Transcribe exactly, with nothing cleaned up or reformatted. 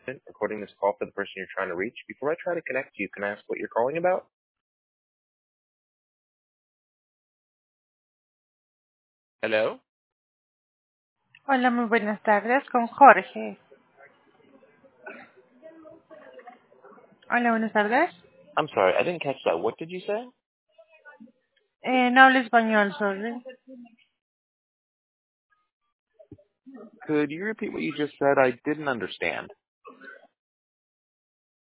recording this call for the person you're trying to reach. Before I try to connect you, can I ask what you're calling about? Hello? Hola, muy buenas tardes con Jorge. Hola, buenas tardes. I'm sorry, I didn't catch that. What did you say? Eh, no hablo español, sorry. Could you repeat what you just said? I didn't understand.